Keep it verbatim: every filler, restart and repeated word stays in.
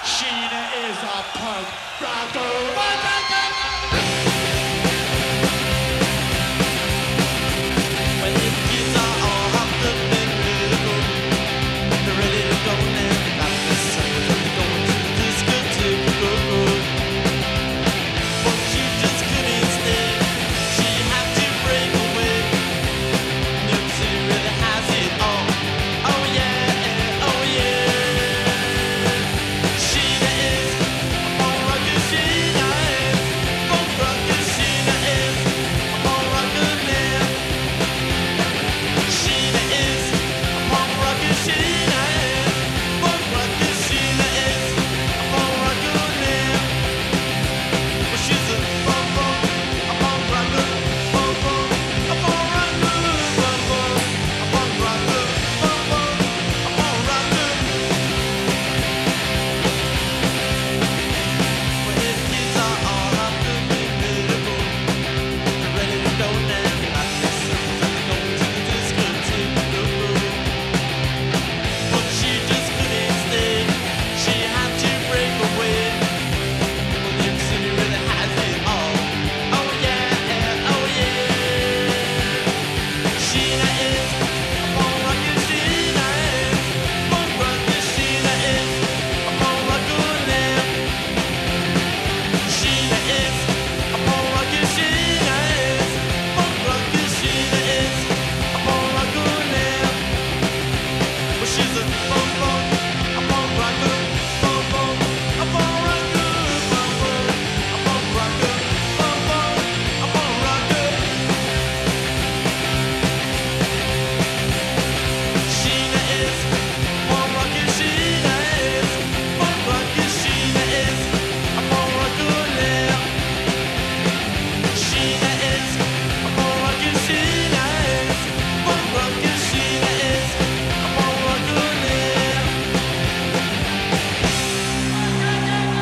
Sheena is a punk rocker. But if kids are all hopped up and ready to go, they're ready to go now. Not necessarily going to the discotheque. Go, go.